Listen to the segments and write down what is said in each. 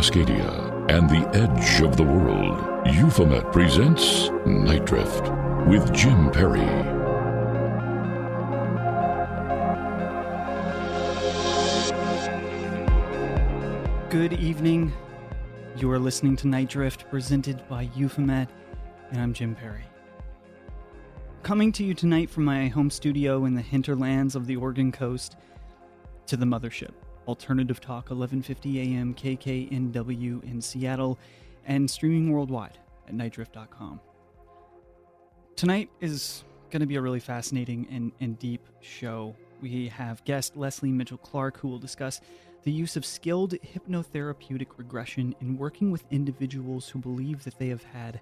Cascadia, and the edge of the world, Euphomet presents Night Drift with Jim Perry. Good evening. You are listening to Night Drift, presented by Euphomet, and I'm Jim Perry. Coming to you tonight from my home studio in the hinterlands of the Oregon coast to the mothership, Alternative Talk, 1150 AM KKNW in Seattle, and streaming worldwide at nightdrift.com. Tonight is going to be a really fascinating and deep show. We have guest Leslie Mitchell-Clark, who will discuss the use of skilled hypnotherapeutic regression in working with individuals who believe that they have had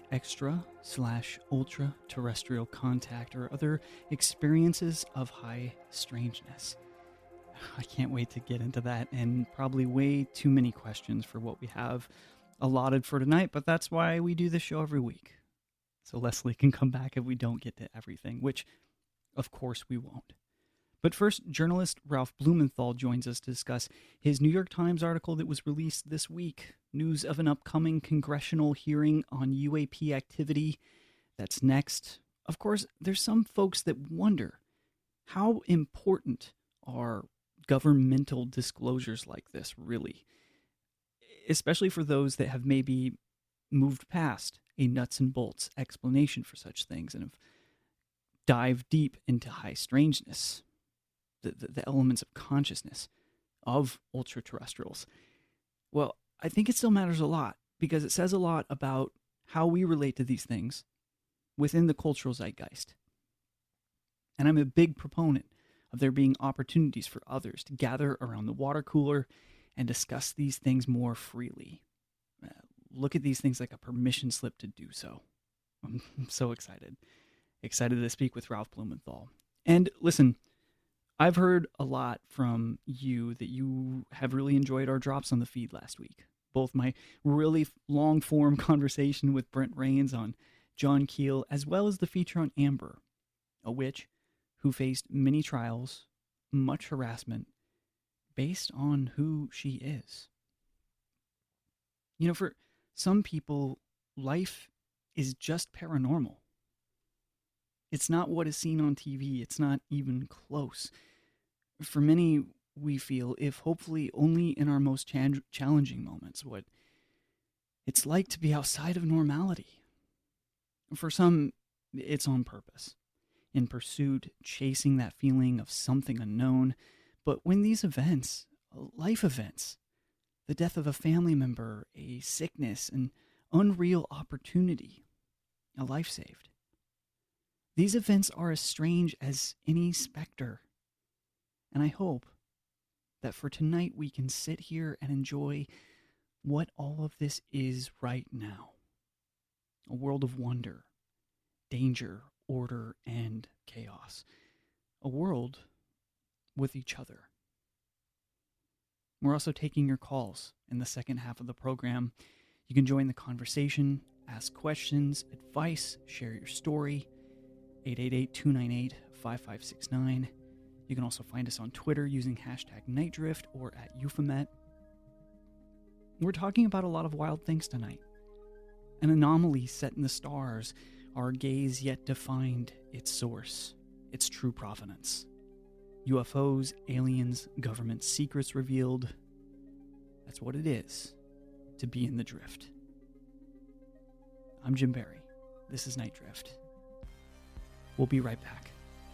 extra/ultra-terrestrial contact or other experiences of high strangeness. I can't wait to get into that, and probably way too many questions for what we have allotted for tonight, but that's why we do this show every week. So Leslie can come back if we don't get to everything, which of course we won't. But first, journalist Ralph Blumenthal joins us to discuss his New York Times article that was released this week. News of an upcoming congressional hearing on UAP activity. That's next. Of course, there's some folks that wonder, how important are governmental disclosures like this really? Especially for those that have maybe moved past a nuts and bolts explanation for such things and have dived deep into high strangeness. The elements of consciousness of ultra-terrestrials. Well, I think it still matters a lot because it says a lot about how we relate to these things within the cultural zeitgeist. And I'm a big proponent of there being opportunities for others to gather around the water cooler and discuss these things more freely. Look at these things like a permission slip to do so. I'm so excited. Excited to speak with Ralph Blumenthal. And listen, I've heard a lot from you that you have really enjoyed our drops on the feed last week. Both my really long-form conversation with Brent Rains on John Keel, as well as the feature on Amber, a witch who faced many trials, much harassment, based on who she is. You know, for some people, life is just paranormal. It's not what is seen on TV. It's not even close. For many, we feel, if hopefully only in our most challenging moments, what it's like to be outside of normality. For some, it's on purpose, in pursuit, chasing that feeling of something unknown. But when these events, life events, the death of a family member, a sickness, an unreal opportunity, a life saved, these events are as strange as any specter. And I hope that for tonight we can sit here and enjoy what all of this is right now. A world of wonder, danger, order, and chaos. A world with each other. We're also taking your calls in the second half of the program. You can join the conversation, ask questions, advice, share your story. 888-298-5569. You can also find us on Twitter using hashtag NightDrift or at Euphomet. We're talking about a lot of wild things tonight. An anomaly set in the stars, our gaze yet defined its source, its true provenance. UFOs, aliens, government secrets revealed. That's what it is to be in the drift. I'm Jim Barry. This is Night Drift. We'll be right back.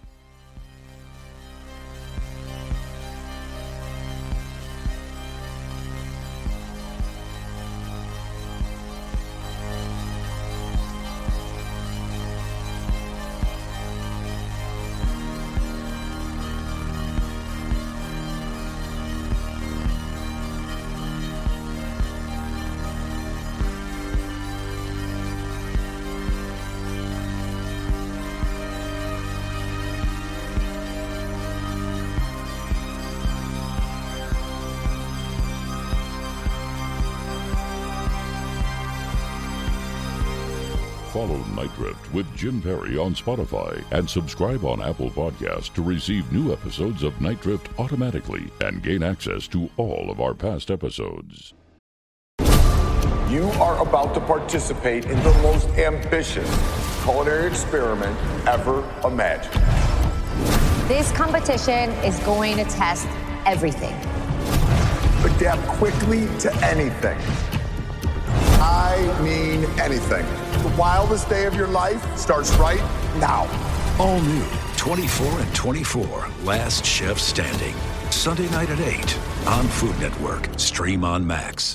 Follow Night Drift with Jim Perry on Spotify and subscribe on Apple Podcasts to receive new episodes of Night Drift automatically and gain access to all of our past episodes. You are about to participate in the most ambitious culinary experiment ever imagined. This competition is going to test everything. Adapt quickly to anything. I mean anything. The wildest day of your life starts right now. All new 24 and 24, Last Chef Standing. Sunday night at 8 on Food Network. Stream on Max.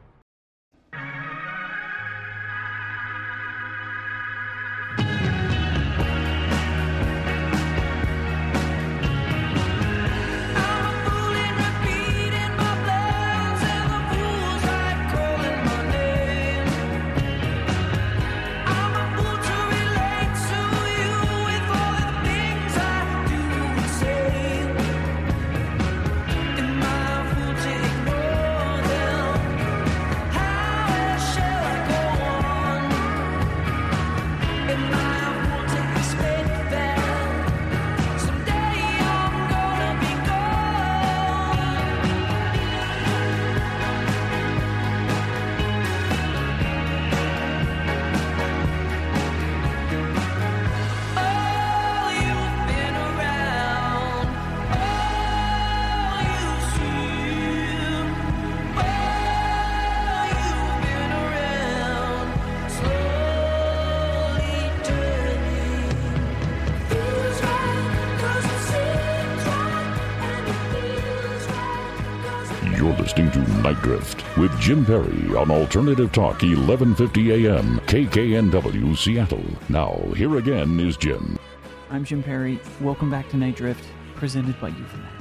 You're listening to Night Drift with Jim Perry on Alternative Talk 1150 AM KKNW Seattle. Now, here again is Jim. I'm Jim Perry. Welcome back to Night Drift, presented by Euphomet.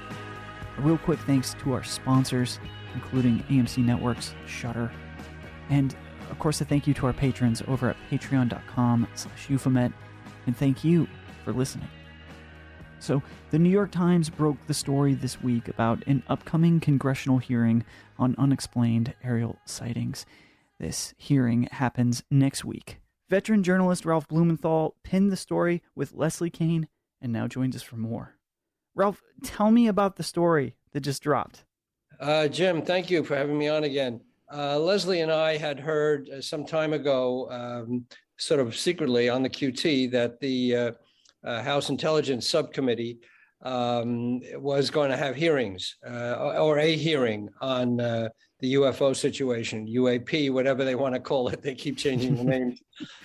A real quick thanks to our sponsors, including AMC Networks, Shudder, and of course a thank you to our patrons over at patreon.com/Euphomet, and thank you for listening. So, the New York Times broke the story this week about an upcoming congressional hearing on unexplained aerial sightings. This hearing happens next week. Veteran journalist Ralph Blumenthal pinned the story with Leslie Kean and now joins us for more. Ralph, tell me about the story that just dropped. Jim, thank you for having me on again. Leslie and I had heard some time ago, sort of secretly on the QT, that the House Intelligence Subcommittee was going to have hearings or a hearing on the UFO situation, UAP, whatever they want to call it. They keep changing the names.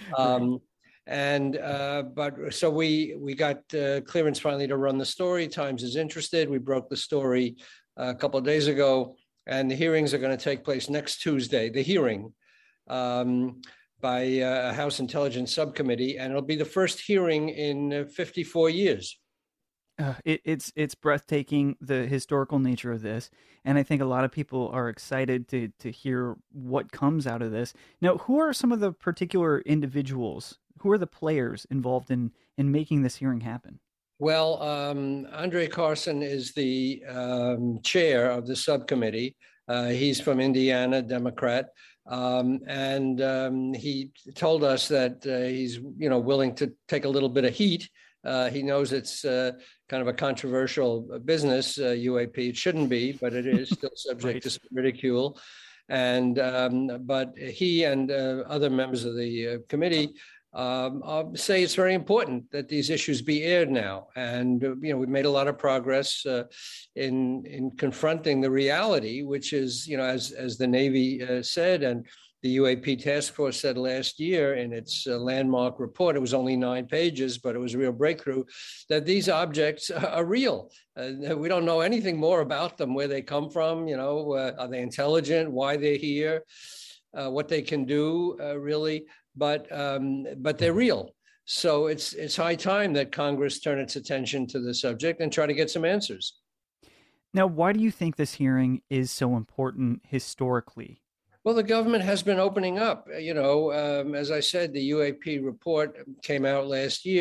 But so we got clearance finally to run the story. Times is interested. We broke the story a couple of days ago, and the hearings are going to take place next Tuesday. The hearing by a House Intelligence Subcommittee, and it'll be the first hearing in 54 years. It's breathtaking, the historical nature of this, and I think a lot of people are excited to hear what comes out of this. Now, who are some of the particular individuals? Who are the players involved in making this hearing happen? Well, Andre Carson is the chair of the subcommittee. He's from Indiana, Democrat. He told us that he's, willing to take a little bit of heat. He knows it's kind of a controversial business, UAP. It shouldn't be, but it is still subject to some ridicule. But he and other members of the committee say it's very important that these issues be aired now. And, we've made a lot of progress in confronting the reality, which is, as the Navy said, and the UAP task force said last year in its landmark report, it was only 9 pages, but it was a real breakthrough, that these objects are real. We don't know anything more about them, where they come from, are they intelligent, why they're here, what they can do, really. But they're real. So it's high time that Congress turn its attention to the subject and try to get some answers. Now, why do you think this hearing is so important historically? Well, the government has been opening up. As I said, the UAP report came out last year,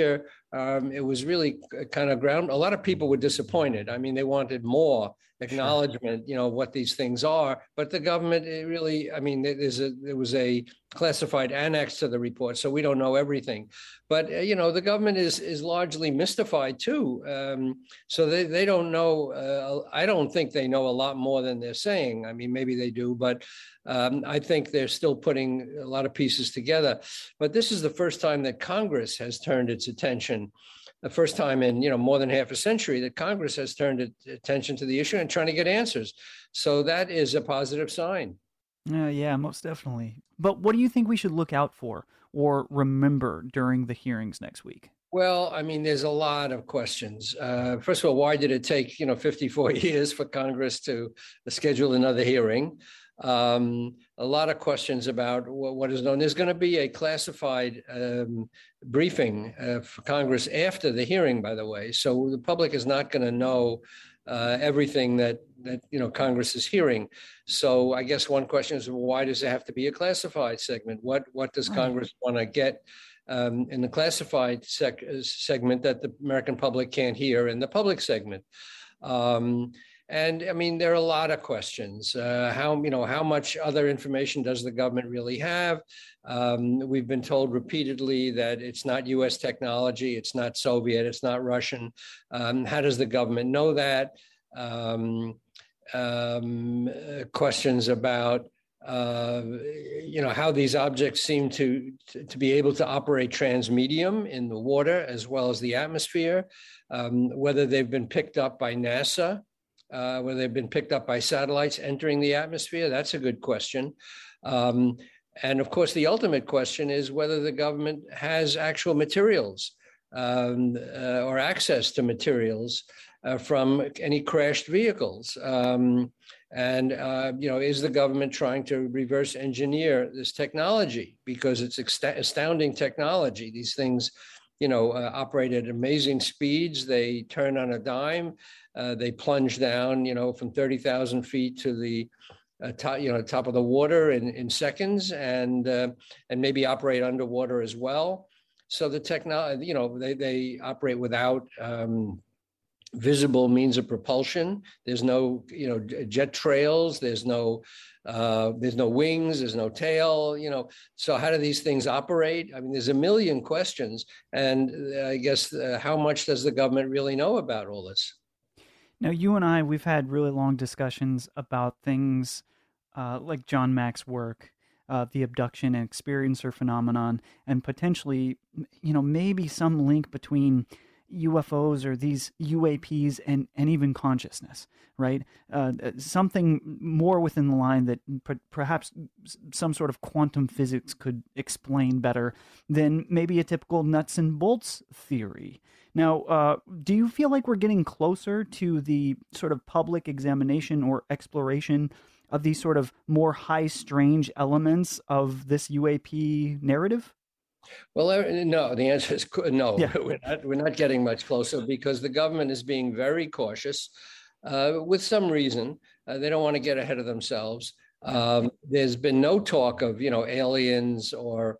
It was really kind of ground. A lot of people were disappointed. I mean, they wanted more acknowledgement, what these things are. But the government, there was a classified annex to the report, so we don't know everything. But the government is largely mystified too. So they don't know. I don't think they know a lot more than they're saying. I mean, maybe they do, but I think they're still putting a lot of pieces together. But this is the first time that Congress has turned its attention. The first time in more than half a century that Congress has turned its attention to the issue and trying to get answers. So that is a positive sign. Yeah, most definitely. But what do you think we should look out for or remember during the hearings next week? Well, I mean, there's a lot of questions. First of all, why did it take 54 years for Congress to schedule another hearing? A lot of questions about what is known. There's going to be a classified briefing for Congress after the hearing, by the way. So the public is not going to know everything that Congress is hearing. So I guess one question is, why does it have to be a classified segment? What does Congress want to get in the classified segment that the American public can't hear in the public segment? And I mean, there are a lot of questions. How much other information does the government really have? We've been told repeatedly that it's not U.S. technology, it's not Soviet, it's not Russian. How does the government know that? Questions about how these objects seem to be able to operate transmedium in the water as well as the atmosphere, whether they've been picked up by NASA. Whether they've been picked up by satellites entering the atmosphere, that's a good question. And of course, the ultimate question is whether the government has actual materials or access to materials from any crashed vehicles. Is the government trying to reverse engineer this technology? Because it's astounding technology. These things operate at amazing speeds. They turn on a dime. They plunge down, from 30,000 feet to the top of the water in seconds, and maybe operate underwater as well. So the technology, they operate without visible means of propulsion. There's no, jet trails. There's no wings, there's no tail, so how do these things operate? I mean, there's a million questions. And I guess how much does the government really know about all this? Now, you and I, we've had really long discussions about things like John Mack's work, the abduction and experiencer phenomenon, and potentially, maybe some link between UFOs or these UAPs and even consciousness, right? Something more within the line that perhaps some sort of quantum physics could explain better than maybe a typical nuts and bolts theory. Now, do you feel like we're getting closer to the sort of public examination or exploration of these sort of more high strange elements of this UAP narrative? Well, no, the answer is no. Yeah. We're not getting much closer because the government is being very cautious with some reason. They don't want to get ahead of themselves. There's been no talk of, aliens or,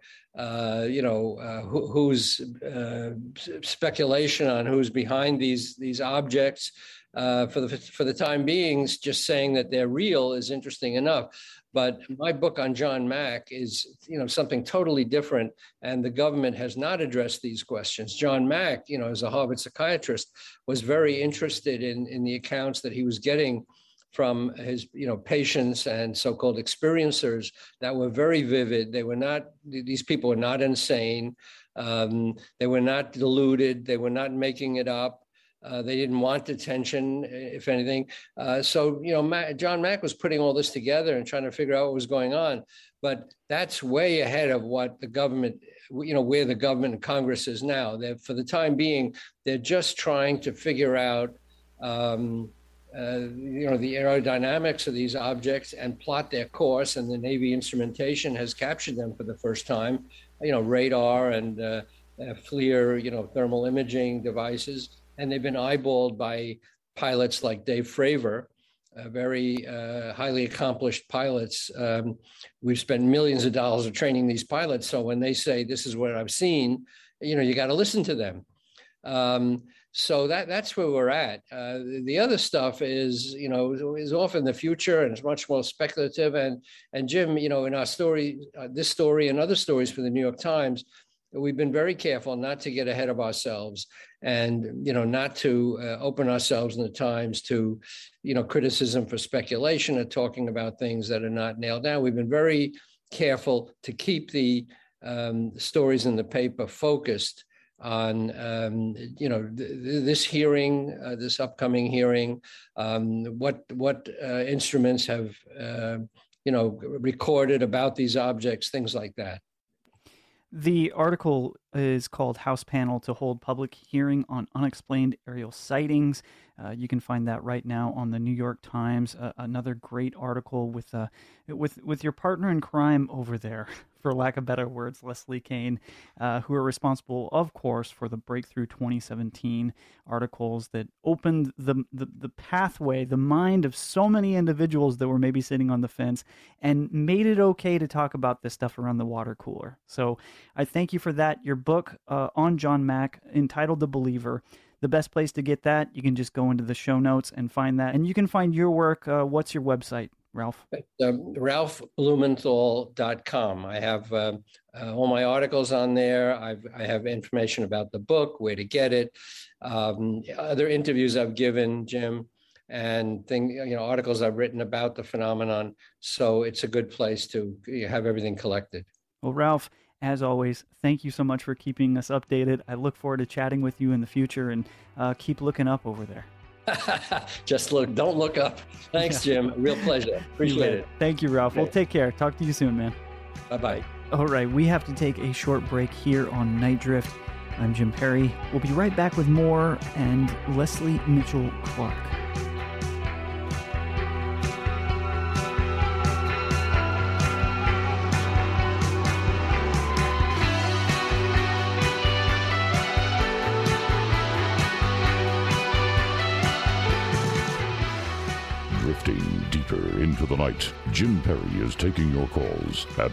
who's speculation on who's behind these objects. For the time being, just saying that they're real is interesting enough. But my book on John Mack is, something totally different, and the government has not addressed these questions. John Mack, as a Harvard psychiatrist, was very interested in the accounts that he was getting from his, patients and so-called experiencers that were very vivid. These people were not insane. They were not deluded. They were not making it up. They didn't want attention, if anything. John Mack was putting all this together and trying to figure out what was going on. But that's way ahead of what the government, where the government and Congress is now. For the time being, they're just trying to figure out, the aerodynamics of these objects and plot their course. And the Navy instrumentation has captured them for the first time, radar and FLIR, thermal imaging devices. And they've been eyeballed by pilots like Dave Fravor, very highly accomplished pilots. We've spent millions of dollars of training these pilots. So when they say, this is what I've seen, you got to listen to them. So that's where we're at. The other stuff is off in the future, and it's much more speculative. And Jim, in our story, this story and other stories for the New York Times, we've been very careful not to get ahead of ourselves, and not to open ourselves in the Times to criticism for speculation or talking about things that are not nailed down. We've been very careful to keep the stories in the paper focused on this hearing, this upcoming hearing, what instruments have recorded about these objects, things like that. The article is called House Panel to Hold Public Hearing on Unexplained Aerial Sightings. You can find that right now on the New York Times. Another great article with your partner in crime over there, for lack of better words, Leslie Kean, who are responsible, of course, for the Breakthrough 2017 articles that opened the pathway, the mind of so many individuals that were maybe sitting on the fence, and made it okay to talk about this stuff around the water cooler. So I thank you for that. Your book on John Mack, entitled The Believer. The best place to get that, you can just go into the show notes and find that. And you can find your work. What's your website, Ralph? RalphBlumenthal.com. I have all my articles on there. I have information about the book, where to get it, other interviews I've given, Jim, and articles I've written about the phenomenon. So it's a good place to have everything collected. Well, Ralph, as always, thank you so much for keeping us updated. I look forward to chatting with you in the future, and keep looking up over there. Just don't look up. Thanks, Jim. Real pleasure. Appreciate it. Thank you, Ralph. Okay. Well, take care. Talk to you soon, man. Bye-bye. All right, we have to take a short break here on Night Drift. I'm Jim Perry. We'll be right back with more and Leslie Mitchell Clark. Drifting deeper into the night, Jim Perry is taking your calls at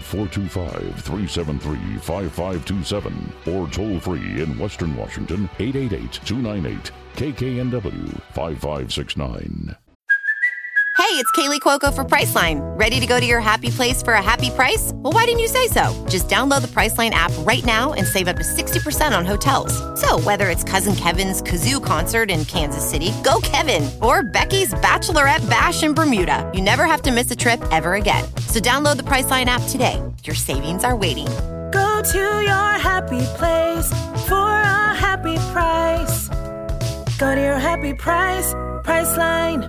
425-373-5527 or toll free in Western Washington, 888-298-KKNW 5569. Hey, it's Kaylee Cuoco for Priceline. Ready to go to your happy place for a happy price? Well, why didn't you say so? Just download the Priceline app right now and save up to 60% on hotels. So whether it's Cousin Kevin's Kazoo Concert in Kansas City, go Kevin, or Becky's Bachelorette Bash in Bermuda, you never have to miss a trip ever again. So download the Priceline app today. Your savings are waiting. Go to your happy place for a happy price. Go to your happy price, Priceline.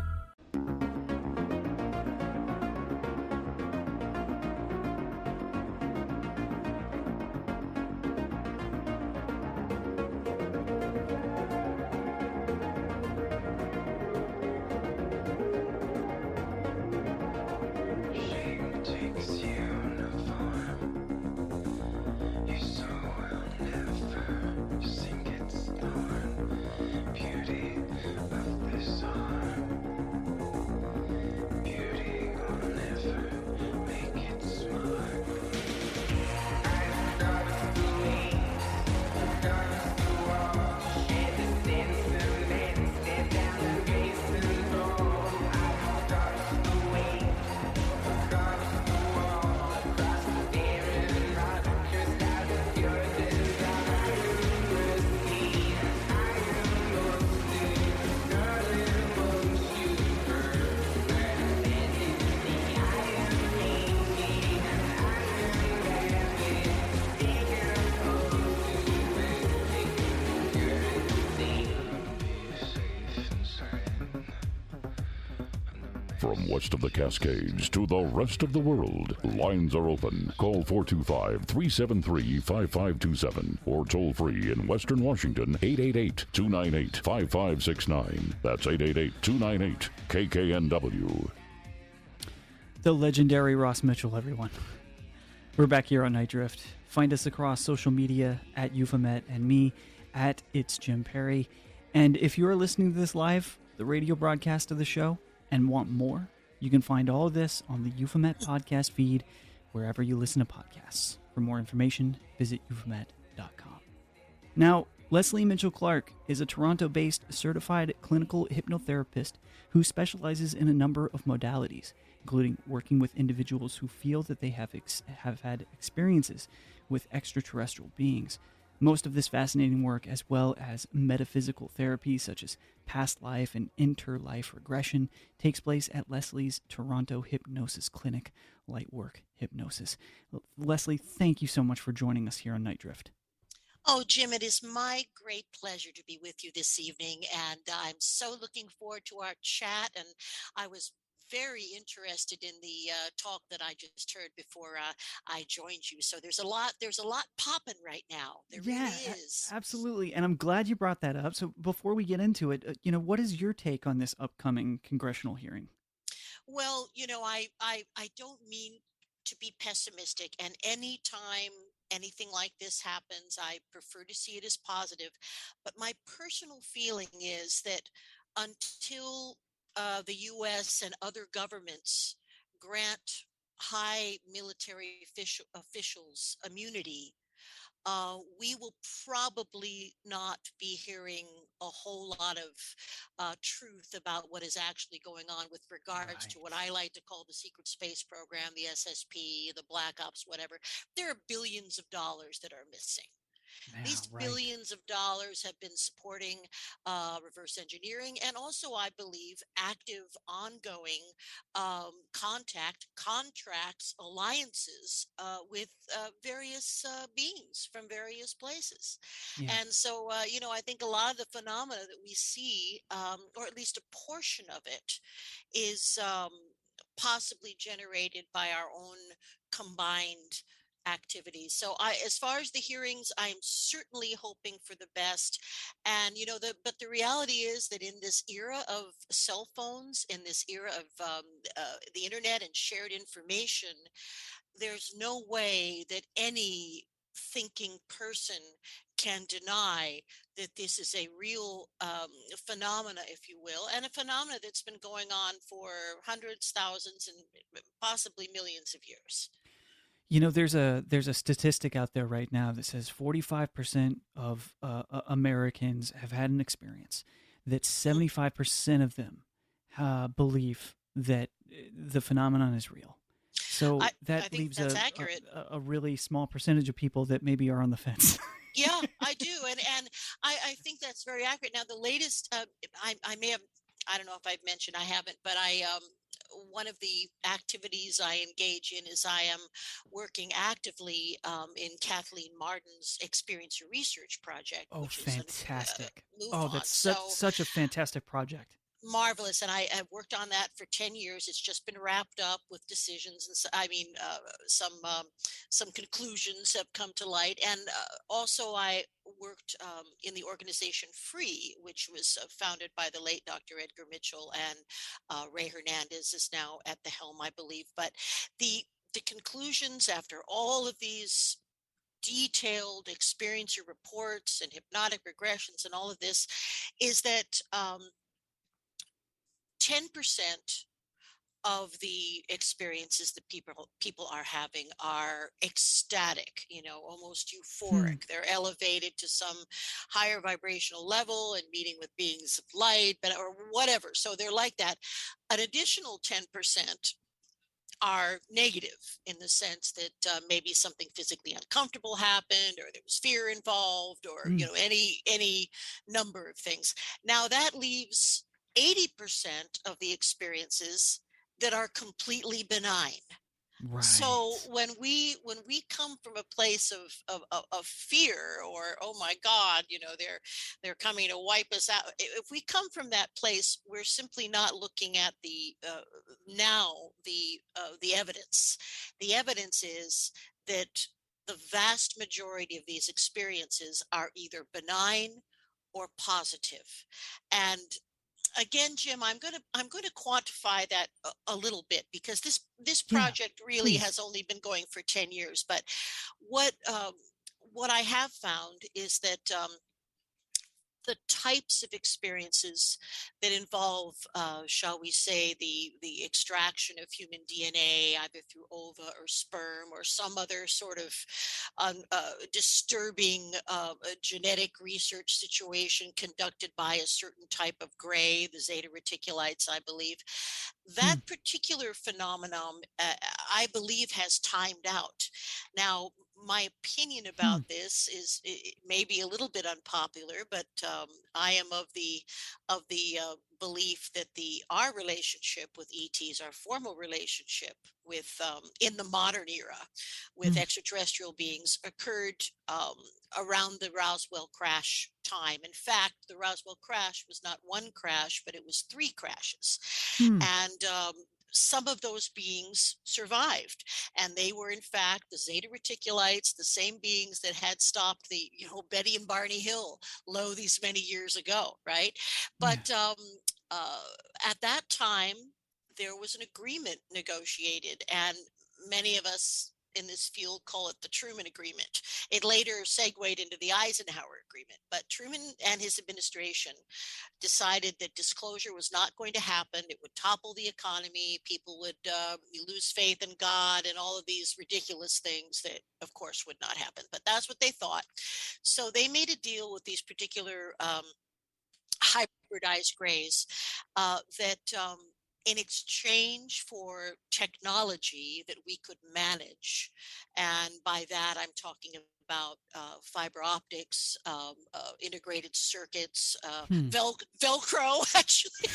From west of the Cascades to the rest of the world, lines are open. Call 425-373-5527 or toll free in Western Washington, 888-298-5569. That's 888-298-KKNW. The legendary Ross Mitchell, everyone. We're back here on Night Drift. Find us across social media at Euphomet and me at It's Jim Perry. And if you're listening to this live, the radio broadcast of the show, and want more, you can find all of this on the Euphomet podcast feed wherever you listen to podcasts. For more information, visit euphomet.com. Now, Leslie Mitchell Clark is a Toronto-based certified clinical hypnotherapist who specializes in a number of modalities, including working with individuals who feel that they have had experiences with extraterrestrial beings. Most of this fascinating work, as well as metaphysical therapy such as past life and interlife regression, takes place at Leslie's Toronto Hypnosis Clinic, Lightwork Hypnosis. Leslie, thank you so much for joining us here on Night Drift. Oh, Jim, it is my great pleasure to be with you this evening, and I'm so looking forward to our chat. And I was very interested in the talk that I just heard before I joined you. So there's a lot popping right now. There really is. Absolutely. And I'm glad you brought that up. So before we get into it, what is your take on this upcoming congressional hearing? Well, I don't mean to be pessimistic, and anytime anything like this happens, I prefer to see it as positive. But my personal feeling is that until the U.S. and other governments grant high military officials immunity, we will probably not be hearing a whole lot of truth about what is actually going on with regards to what I like to call the secret space program, the SSP, the Black Ops, whatever. There are billions of dollars that are missing. These billions of dollars have been supporting reverse engineering and also, I believe, active, ongoing contracts, alliances with various beings from various places. Yeah. And so, I think a lot of the phenomena that we see, or at least a portion of it, is possibly generated by our own combined activities. So as far as the hearings, I'm certainly hoping for the best. And, but the reality is that in this era of cell phones, in this era of the internet and shared information, there's no way that any thinking person can deny that this is a real phenomena, if you will, and a phenomena that's been going on for hundreds, thousands, and possibly millions of years. There's a statistic out there right now that says 45% of Americans have had an experience, that 75% of them believe that the phenomenon is real. So that leaves a really small percentage of people that maybe are on the fence. Yeah, I do. And I think that's very accurate. Now, the latest, I may have, I don't know if I've mentioned, I haven't, but one of the activities I engage in is I am working actively in Kathleen Martin's Experiencer Research Project. Oh, fantastic. That's such a fantastic project. Marvelous. And I have worked on that for 10 years. It's just been wrapped up with decisions. And some conclusions have come to light. And also I worked in the organization FREE, which was founded by the late Dr. Edgar Mitchell, and Ray Hernandez is now at the helm, I believe. But the conclusions after all of these detailed experiencer reports and hypnotic regressions and all of this is that 10% of the experiences that people are having are ecstatic, almost euphoric. They're elevated to some higher vibrational level and meeting with beings of light, or whatever. So they're like that. An additional 10% are negative in the sense that maybe something physically uncomfortable happened, or there was fear involved, or any number of things. Now that leaves 80% of the experiences that are completely benign. Right. So when we come from a place of fear, or oh my God, they're coming to wipe us out. If we come from that place, we're simply not looking at the evidence. The evidence is that the vast majority of these experiences are either benign or positive. And again, Jim, I'm going to quantify that a little bit, because this project really has only been going for 10 years. But what I have found is that the types of experiences that involve, shall we say, the extraction of human DNA, either through ova or sperm or some other sort of disturbing genetic research situation conducted by a certain type of gray, the zeta reticulites, I believe. That particular phenomenon, I believe, has timed out. Now, my opinion about this is maybe a little bit unpopular, but I am of the belief that our relationship with ETs, our formal relationship with in the modern era with extraterrestrial beings, occurred around the Roswell crash time. In fact, the Roswell crash was not one crash, but it was 3 crashes, and some of those beings survived, and they were in fact the zeta reticulites, the same beings that had stopped the Betty and Barney Hill these many years ago, right? But at that time there was an agreement negotiated, and many of us in this field call it the Truman Agreement. It later segued into the Eisenhower Agreement, but Truman and his administration decided that disclosure was not going to happen. It would topple the economy. People would lose faith in God and all of these ridiculous things that, of course, would not happen. But that's what they thought. So they made a deal with these particular hybridized grays that in exchange for technology that we could manage, and by that I'm talking about fiber optics, integrated circuits, Velcro, actually.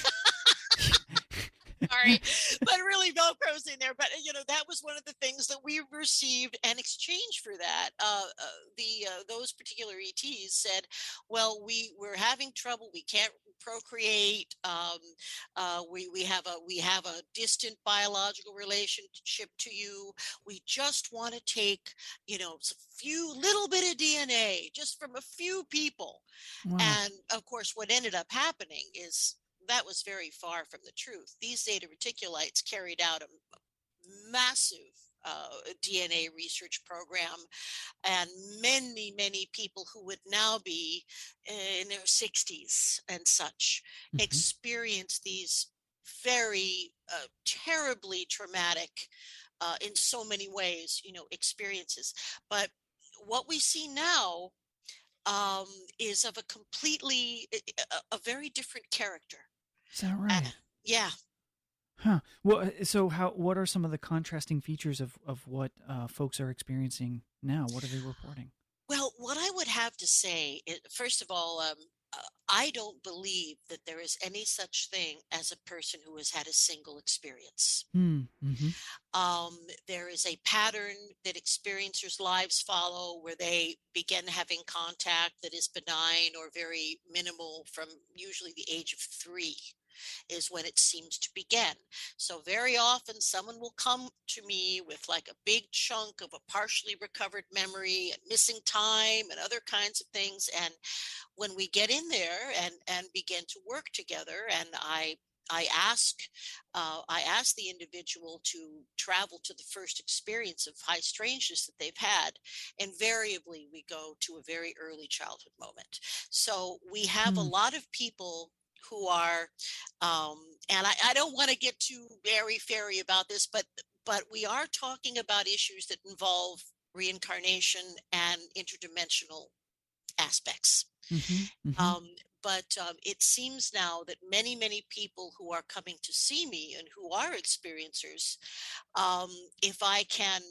Sorry, but really Velcro's in there. But that was one of the things that we received in exchange for that. Those particular ETs said, "Well, we're having trouble. We can't procreate. We have a distant biological relationship to you. We just want to take a few little bit of DNA just from a few people." Wow. And of course, what ended up happening is that was very far from the truth. These zeta reticulites carried out a massive DNA research program, and many people who would now be in their 60s and such experience these very terribly traumatic in so many ways experiences. But what we see now is of a very different character. Is that right? Yeah. Huh. Well, so what are some of the contrasting features of what folks are experiencing now? What are they reporting? Well, what I would have to say is, first of all, I don't believe that there is any such thing as a person who has had a single experience. There is a pattern that experiencers' lives follow where they begin having contact that is benign or very minimal from usually the age of 3. Is when it seems to begin. So very often someone will come to me with like a big chunk of a partially recovered memory and missing time and other kinds of things. And when we get in there and begin to work together, and I ask the individual to travel to the first experience of high strangeness that they've had, invariably we go to a very early childhood moment. So we have a lot of people who are, and I don't want to get too airy-fairy about this, but we are talking about issues that involve reincarnation and interdimensional aspects. But it seems now that many people who are coming to see me and who are experiencers, if I can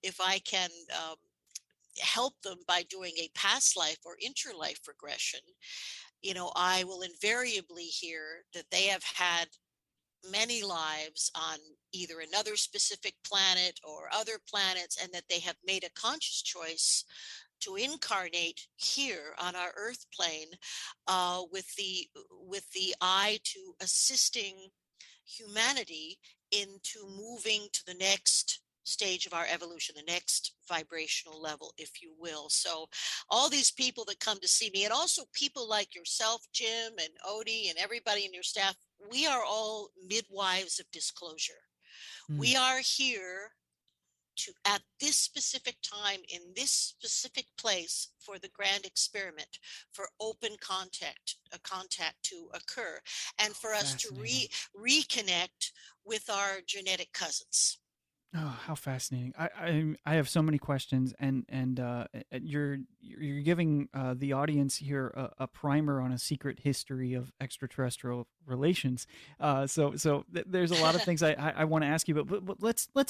help them by doing a past life or interlife regression, I will invariably hear that they have had many lives on either another specific planet or other planets, and that they have made a conscious choice to incarnate here on our earth plane with the eye to assisting humanity into moving to the next stage of our evolution, the next vibrational level, if you will. So all these people that come to see me, and also people like yourself, Jim, and Odie, and everybody in your staff, we are all midwives of disclosure. We are here at this specific time in this specific place for the grand experiment, for open contact to occur, and for us to reconnect with our genetic cousins. Oh, how fascinating! I have so many questions, and you're giving the audience here a primer on a secret history of extraterrestrial relations. So there's a lot of things I want to ask you, but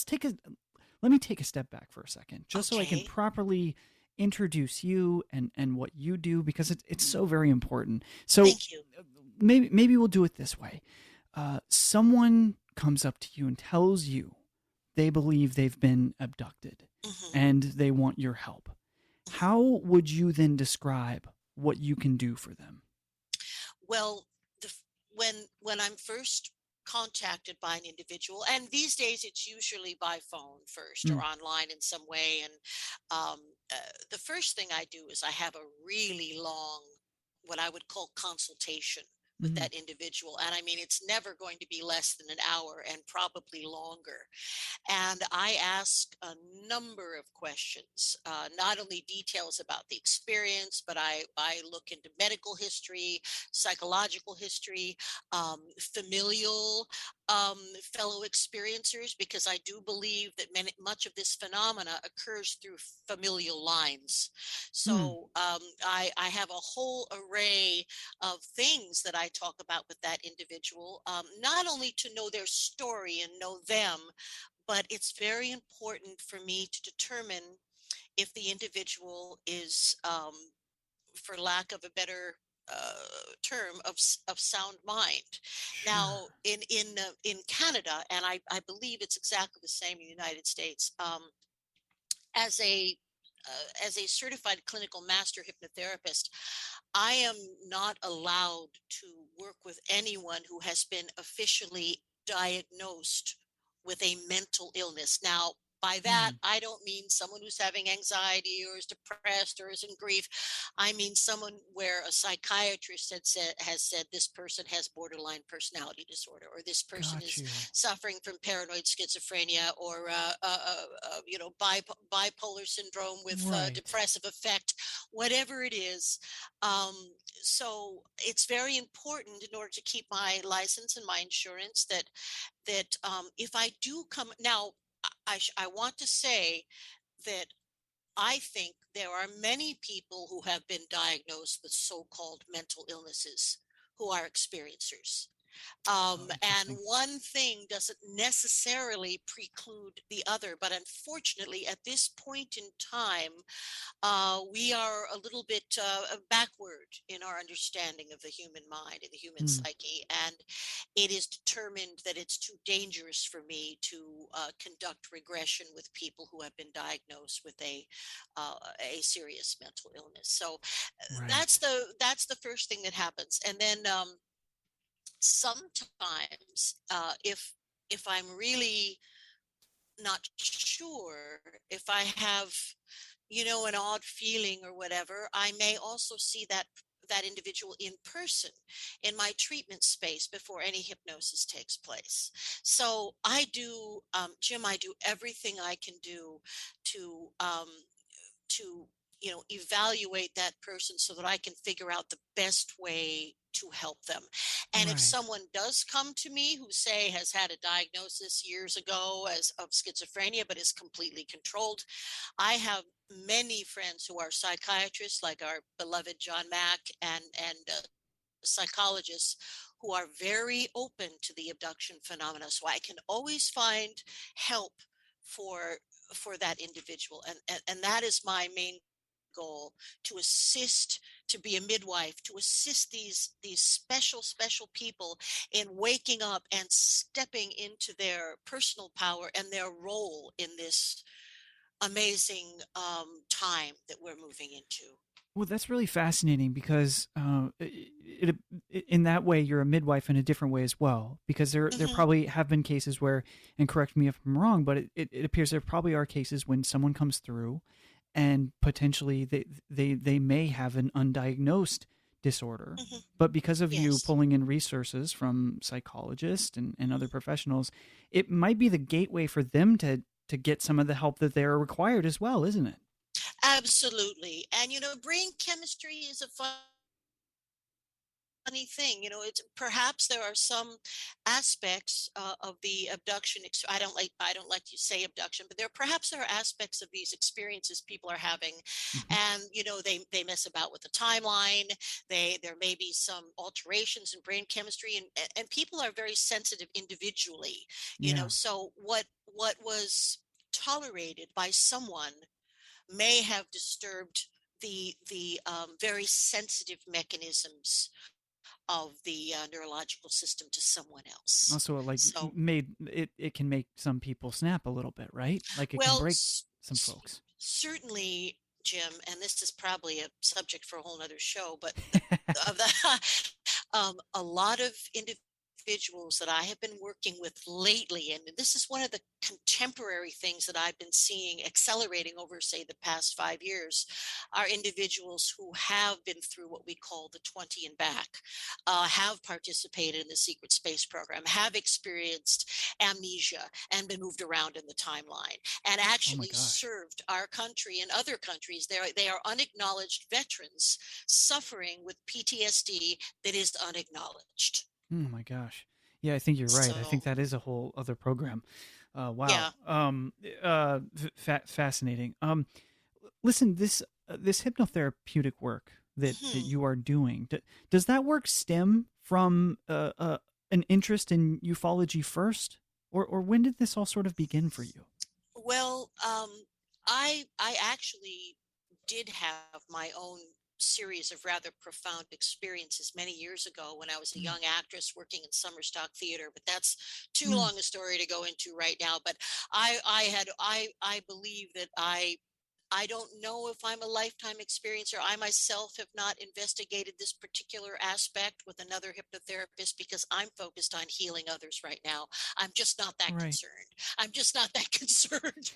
let me take a step back for a second, just so I can properly introduce you and what you do, because it's so very important. So thank you. Maybe we'll do it this way. Someone comes up to you and tells you they believe they've been abducted and they want your help. How would you then describe what you can do for them? Well, when I'm first contacted by an individual, and these days it's usually by phone first or online in some way, and the first thing I do is I have a really long, what I would call consultation with that individual. And I mean, it's never going to be less than an hour and probably longer. And I ask a number of questions, not only details about the experience, but I look into medical history, psychological history, familial fellow experiencers, because I do believe that much of this phenomena occurs through familial lines. So I have a whole array of things that I talk about with that individual, not only to know their story and know them, but it's very important for me to determine if the individual is, for lack of a better term, of sound mind. Sure. Now, in Canada, and I believe it's exactly the same in the United States, as a certified clinical master hypnotherapist, I am not allowed to work with anyone who has been officially diagnosed with a mental illness. Now, by that, I don't mean someone who's having anxiety or is depressed or is in grief. I mean someone where a psychiatrist has said this person has borderline personality disorder, or this person is suffering from paranoid schizophrenia, or bipolar syndrome with depressive effect, whatever it is. So it's very important, in order to keep my license and my insurance, that if I do come now. I want to say that I think there are many people who have been diagnosed with so-called mental illnesses who are experiencers. And one thing doesn't necessarily preclude the other, but unfortunately at this point in time, we are a little bit backward in our understanding of the human mind and the human psyche, and it is determined that it's too dangerous for me to conduct regression with people who have been diagnosed with a serious mental illness. So that's the first thing that happens. And then sometimes if I'm really not sure, if I have an odd feeling or whatever, I may also see that individual in person in my treatment space before any hypnosis takes place. So I do, Jim, I do everything I can do to evaluate that person so that I can figure out the best way to help them. And if someone does come to me who, say, has had a diagnosis years ago of schizophrenia but is completely controlled, I have many friends who are psychiatrists, like our beloved John Mack, and psychologists who are very open to the abduction phenomena. So I can always find help for that individual, and that is my main goal, to assist, to be a midwife, to assist these special people in waking up and stepping into their personal power and their role in this amazing time that we're moving into. Well, that's really fascinating, because in that way, you're a midwife in a different way as well, because there probably have been cases where, and correct me if I'm wrong, but it appears there probably are cases when someone comes through and potentially they may have an undiagnosed disorder, but because of you pulling in resources from psychologists and other professionals, it might be the gateway for them to to get some of the help that they're required as well, isn't it? Absolutely. And, brain chemistry is a funny thing. It's perhaps there are some aspects of the abduction. I don't like to say abduction, but there are aspects of these experiences people are having, and they mess about with the timeline. There may be some alterations in brain chemistry, and people are very sensitive individually. So what was tolerated by someone may have disturbed the very sensitive mechanisms of the neurological system to someone else. Also, it can make some people snap a little bit, right? Like it can break some folks. Certainly, Jim, and this is probably a subject for a whole other show, but a lot of individuals that I have been working with lately, and this is one of the contemporary things that I've been seeing accelerating over, say, the past 5 years, are individuals who have been through what we call the 20 and back, have participated in the secret space program, have experienced amnesia and been moved around in the timeline, and actually served our country and other countries. They are unacknowledged veterans suffering with PTSD that is unacknowledged. Oh my gosh. Yeah, I think you're right. I think that is a whole other program. Wow. Yeah. Fascinating. Listen, this hypnotherapeutic work that you are doing, does that work stem from an interest in ufology first, or when did this all sort of begin for you? Well, I actually did have my own series of rather profound experiences many years ago when I was a young actress working in Summer Stock Theater, but that's too long a story to go into right now. But I believe that I don't know if I'm a lifetime experiencer. I myself have not investigated this particular aspect with another hypnotherapist because I'm focused on healing others right now. I'm just not that concerned. I'm just not that concerned.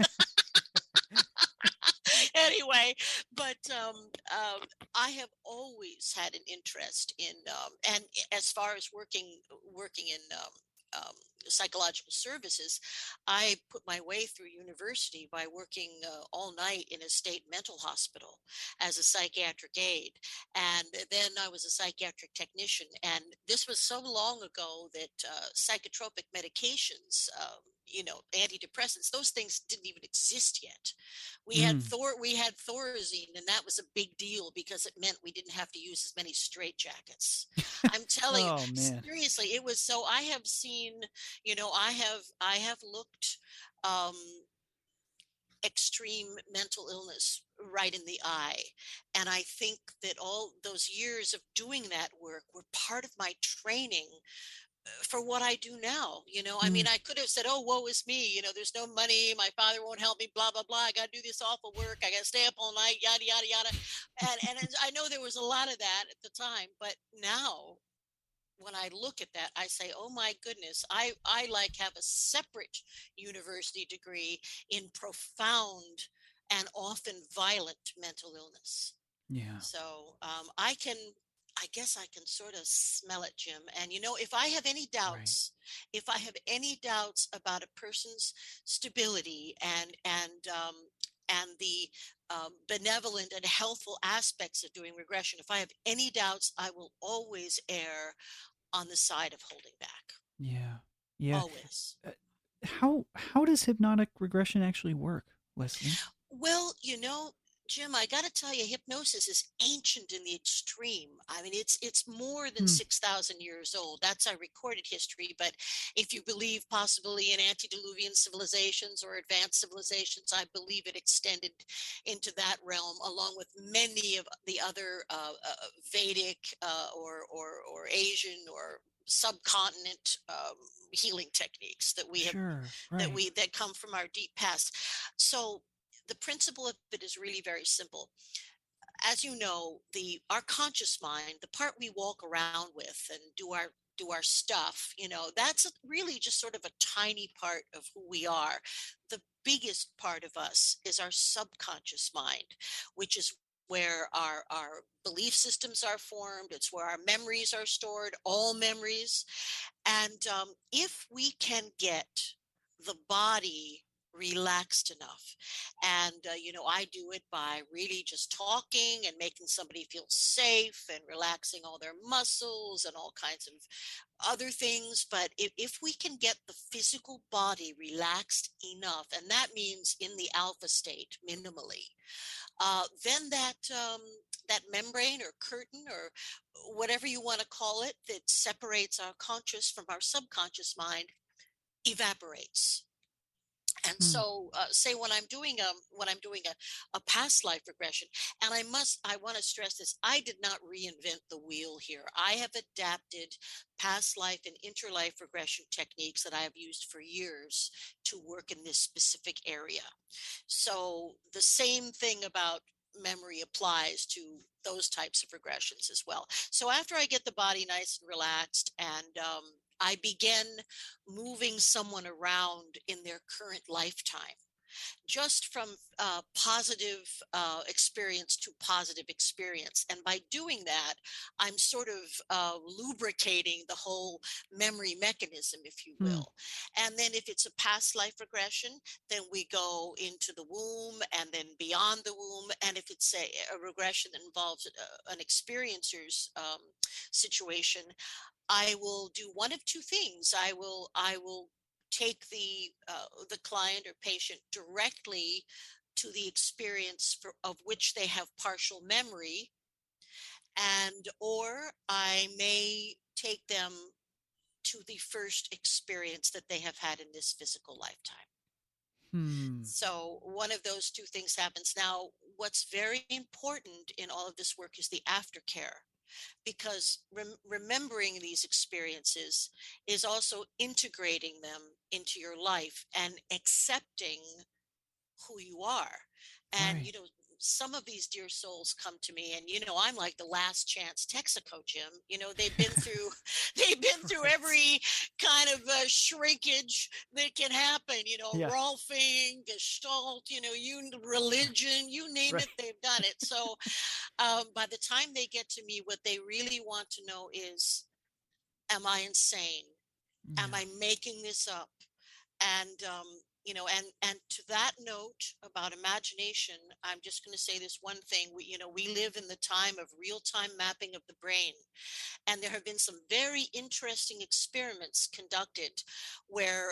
Anyway, but I have always had an interest in, and as far as working in psychological services, I put my way through university by working all night in a state mental hospital as a psychiatric aide. And then I was a psychiatric technician. And this was so long ago that psychotropic medications, antidepressants, those things didn't even exist yet. We had Thorazine, and that was a big deal because it meant we didn't have to use as many straitjackets. I'm telling you, seriously, it was so. I have seen, I have looked extreme mental illness right in the eye, and I think that all those years of doing that work were part of my training for what I do now. I mean, I could have said, oh, woe is me, there's no money, my father won't help me, blah blah blah, I got to do this awful work, I got to stay up all night, yada yada yada. And I know there was a lot of that at the time, but now when I look at that, I say, oh my goodness, I have a separate university degree in profound and often violent mental illness. Yeah. So I guess I can sort of smell it, Jim. And, if I have any doubts, about a person's stability and the benevolent and healthful aspects of doing regression, if I have any doubts, I will always err on the side of holding back. Yeah. Yeah. Always. How does hypnotic regression actually work, Leslie? Well, Jim, I got to tell you, hypnosis is ancient in the extreme. I mean, it's more than 6,000 years old. That's our recorded history. But if you believe possibly in antediluvian civilizations or advanced civilizations, I believe it extended into that realm, along with many of the other Vedic or Asian or subcontinent healing techniques that we have, that come from our deep past. So the principle of it is really very simple. As you know, our conscious mind, the part we walk around with and do our stuff, that's really just sort of a tiny part of who we are. The biggest part of us is our subconscious mind, which is where our belief systems are formed. It's where our memories are stored, all memories. And if we can get the body relaxed enough. And, I do it by really just talking and making somebody feel safe and relaxing all their muscles and all kinds of other things. But if we can get the physical body relaxed enough, and that means in the alpha state minimally, then that membrane or curtain or whatever you want to call it that separates our conscious from our subconscious mind evaporates. And so, say when I'm doing a past life regression, and I want to stress this: I did not reinvent the wheel here. I have adapted past life and interlife regression techniques that I have used for years to work in this specific area. So the same thing about memory applies to those types of regressions as well. So after I get the body nice and relaxed, and I begin moving someone around in their current lifetime, just from positive experience to positive experience. And by doing that, I'm sort of lubricating the whole memory mechanism, if you will. And then if it's a past life regression, then we go into the womb and then beyond the womb. And if it's a regression that involves an experiencer's situation, I will do one of two things. I will take the client or patient directly to the experience of which they have partial memory, or I may take them to the first experience that they have had in this physical lifetime. So one of those two things happens. Now, what's very important in all of this work is the aftercare, because remembering these experiences is also integrating them into your life and accepting who you are. And, some of these dear souls come to me and, I'm like the last chance Texaco, Jim. They've been through every kind of shrinkage that can happen, Rolfing, Gestalt, religion, you name it, they've done it. So by the time they get to me, what they really want to know is, am I insane? Am I making this up? And, and to that note about imagination, I'm just going to say this one thing. We live in the time of real-time mapping of the brain. And there have been some very interesting experiments conducted where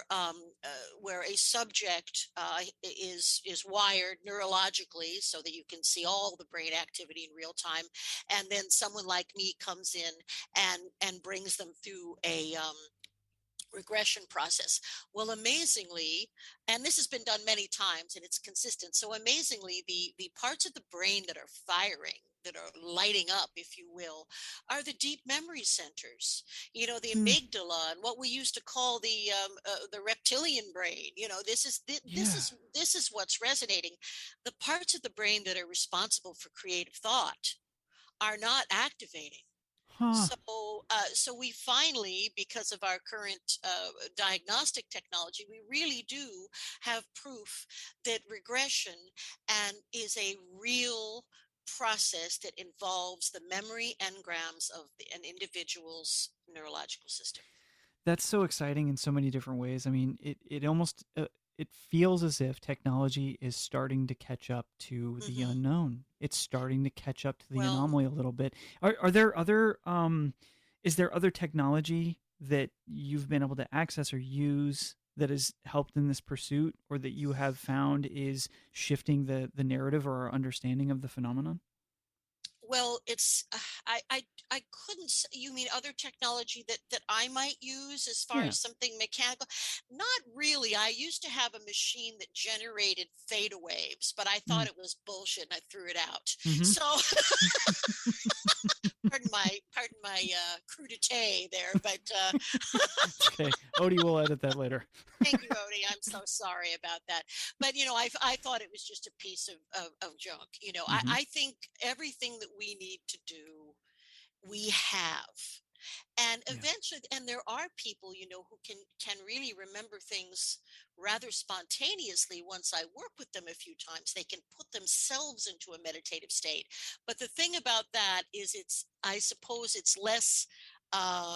a subject is wired neurologically so that you can see all the brain activity in real time. And then someone like me comes in and brings them through a regression process. Well, amazingly, and this has been done many times and it's consistent. So amazingly, the parts of the brain that are firing, that are lighting up, if you will, are the deep memory centers, the amygdala and what we used to call the reptilian brain. This is what's resonating. The parts of the brain that are responsible for creative thought are not activating. So we finally, because of our current diagnostic technology, we really do have proof that regression is a real process that involves the memory engrams of an individual's neurological system. That's so exciting in so many different ways. I mean, it almost it feels as if technology is starting to catch up to the unknown. It's starting to catch up to the anomaly a little bit. Are there other is there other technology that you've been able to access or use that has helped in this pursuit, or that you have found is shifting the narrative or our understanding of the phenomenon? Well, it's I couldn't. You mean other technology that I might use as far as something mechanical? Not really. I used to have a machine that generated theta waves, but I thought it was bullshit and I threw it out. So, pardon my crudité there, but okay, Odie will edit that later. Thank you, Odie. I'm so sorry about that. But I thought it was just a piece of junk. I think everything that we need to do, we have. And eventually, and there are people, who can really remember things rather spontaneously. Once I work with them a few times, they can put themselves into a meditative state. But the thing about that is I suppose it's less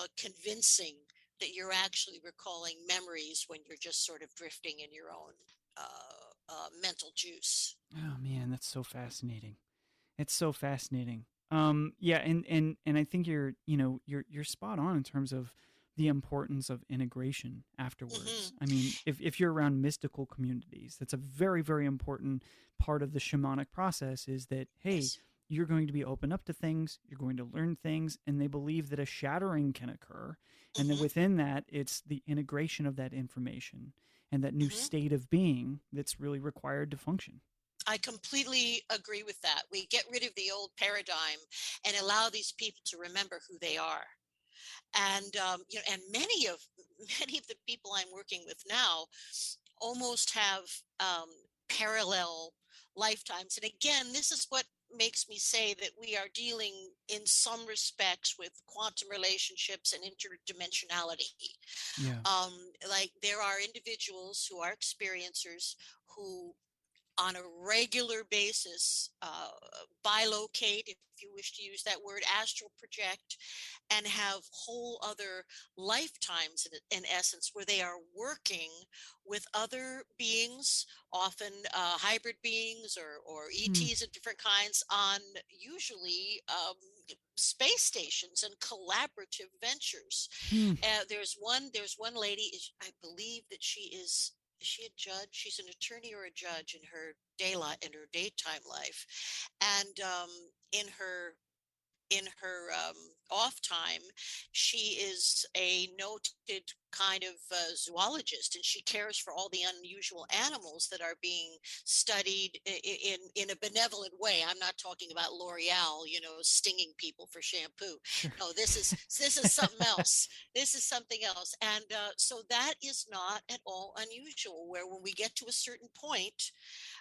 convincing that you're actually recalling memories when you're just sort of drifting in your own mental juice. Oh man, that's so fascinating. It's so fascinating. Yeah, and I think you're spot on in terms of the importance of integration afterwards. I mean, if you're around mystical communities, that's a very, very important part of the shamanic process, is that, hey, you're going to be open up to things, you're going to learn things, and they believe that a shattering can occur. And then within that, it's the integration of that information and that new state of being that's really required to function. I completely agree with that. We get rid of the old paradigm and allow these people to remember who they are. And and many of the people I'm working with now almost have parallel lifetimes. And again, this is what makes me say that we are dealing in some respects with quantum relationships and interdimensionality. Yeah. Like there are individuals who are experiencers who on a regular basis bilocate, if you wish to use that word, astral project, and have whole other lifetimes in essence, where they are working with other beings, often hybrid beings or ETs of different kinds, on usually space stations and collaborative ventures. There's one lady, I believe that is she a judge? She's an attorney or a judge in her daytime life, and in her off time, she is a noted kind of zoologist, and she cares for all the unusual animals that are being studied in a benevolent way. I'm not talking about L'Oreal, stinging people for shampoo. No, this is something else. This is something else, and so that is not at all unusual. Where when we get to a certain point,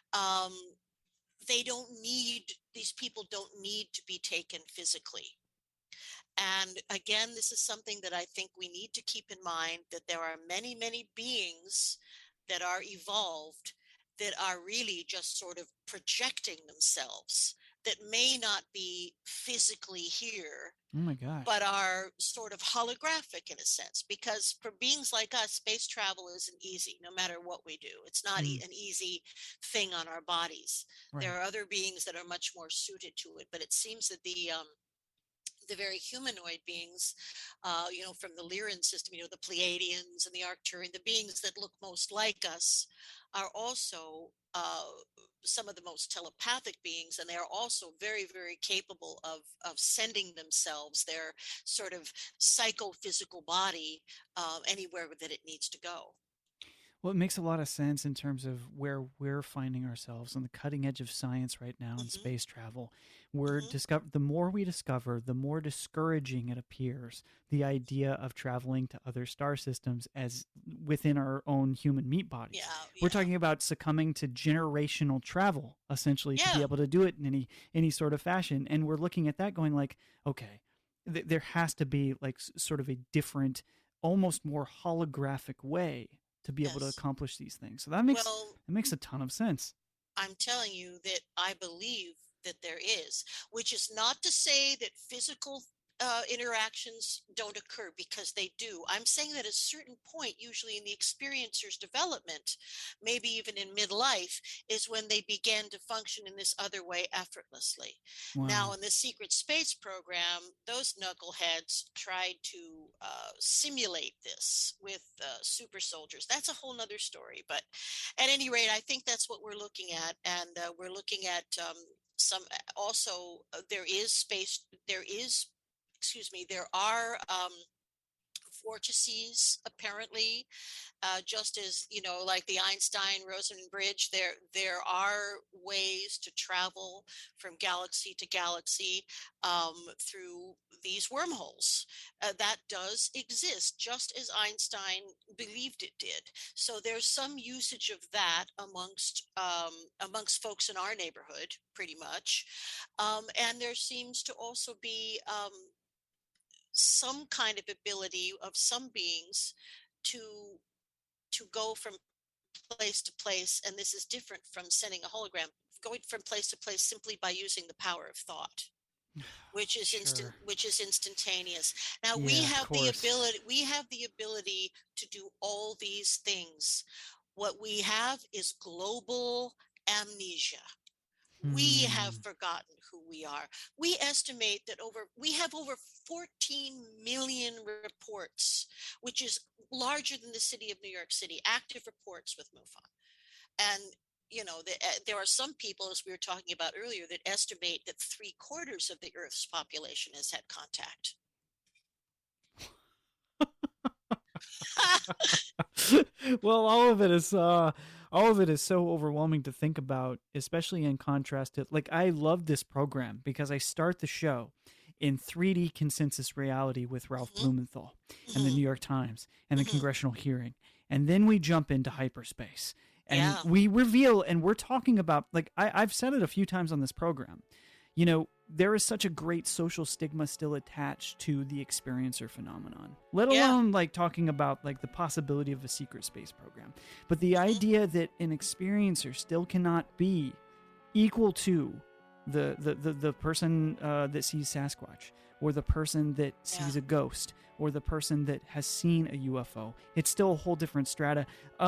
these people don't need to be taken physically. And again, this is something that I think we need to keep in mind, that there are many, many beings that are evolved that are really just sort of projecting themselves, that may not be physically here. Oh my gosh. But are sort of holographic in a sense, because for beings like us, space travel isn't easy, no matter what we do. It's not an easy thing on our bodies. Right. There are other beings that are much more suited to it, but it seems that the very humanoid beings, from the Lyran system, the Pleiadians and the Arcturian, the beings that look most like us, are also some of the most telepathic beings, and they are also very, very capable of sending themselves, their sort of psychophysical body, anywhere that it needs to go. Well, it makes a lot of sense in terms of where we're finding ourselves on the cutting edge of science right now in space travel. The more we discover, the more discouraging it appears, the idea of traveling to other star systems as within our own human meat bodies. We're talking about succumbing to generational travel, essentially, to be able to do it in any sort of fashion. And we're looking at that going like, okay, there has to be like sort of a different, almost more holographic way to be able to accomplish these things. So that makes a ton of sense. I'm telling you that I believe that there is, which is not to say that physical interactions don't occur, because they do. I'm saying that at a certain point, usually in the experiencer's development, maybe even in midlife, is when they begin to function in this other way effortlessly. Wow. Now, in the secret space program, those knuckleheads tried to simulate this with super soldiers. That's a whole nother story. But at any rate, I think that's what we're looking at. And we're looking at there are vortices, apparently, just as, like the Einstein-Rosen bridge, there are ways to travel from galaxy to galaxy through these wormholes. That does exist, just as Einstein believed it did. So there's some usage of that amongst folks in our neighborhood, pretty much. And there seems to also be some kind of ability of some beings to go from place to place, and this is different from sending a hologram, going from place to place simply by using the power of thought, which is instantaneous. Now we have the ability to do all these things What we have is global amnesia. We have forgotten who we are. We estimate that we have over 14 million reports, which is larger than the city of New York City, active reports with MUFON. And, you know, there are some people, as we were talking about earlier, that estimate that 3/4 of the Earth's population has had contact. Well, all of it is so overwhelming to think about, especially in contrast to, like, I love this program because I start the show in 3D consensus reality with Ralph Blumenthal and the New York Times and the congressional hearing. And then we jump into hyperspace and we reveal, and we're talking about, like, I've said it a few times on this program, you know, there is such a great social stigma still attached to the experiencer phenomenon, let alone like talking about like the possibility of a secret space program. But the idea that an experiencer still cannot be equal to the person that sees Sasquatch, or the person that sees a ghost, or the person that has seen a UFO. It's still a whole different strata.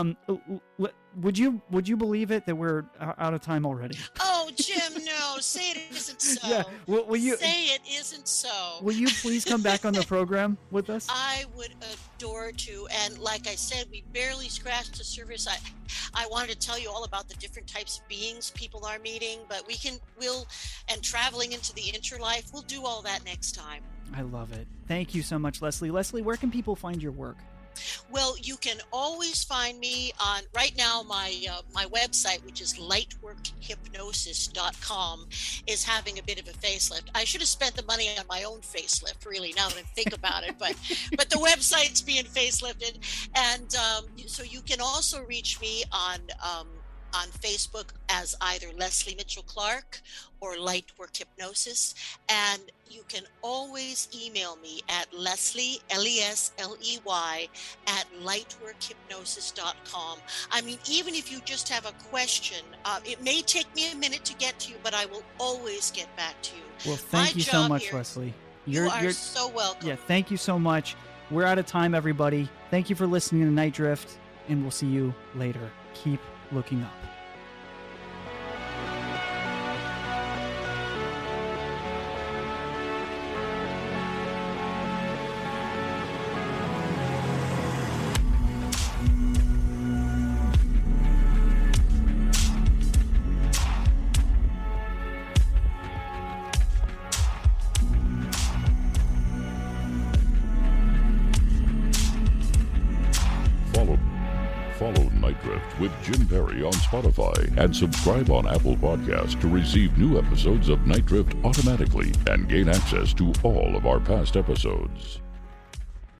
Would you believe it that we're out of time already? Oh, Jim, no, say it isn't so. Yeah, will you say it isn't so? Will you please come back on the program with us? I would adore to. And like I said, we barely scratched the surface. I wanted to tell you all about the different types of beings people are meeting, but and traveling into the interlife. We'll do all that next time. I love it. Thank you so much, Leslie. Leslie, where can people find your work? Well, you can always find me on, right now, my website, which is lightworkhypnosis.com, is having a bit of a facelift. I should have spent the money on my own facelift, really, now that I think about it, but the website's being facelifted. And so you can also reach me on Facebook as either Leslie Mitchell Clark or Lightwork Hypnosis. And you can always email me at Leslie, Lesley, at lightworkhypnosis.com. I mean, even if you just have a question, it may take me a minute to get to you, but I will always get back to you. Well, thank you so much, Leslie. You're so welcome. Yeah, thank you so much. We're out of time, everybody. Thank you for listening to Night Drift, and we'll see you later. Keep looking up. Follow Night Drift with Jim Perry on Spotify and subscribe on Apple Podcasts to receive new episodes of Night Drift automatically and gain access to all of our past episodes.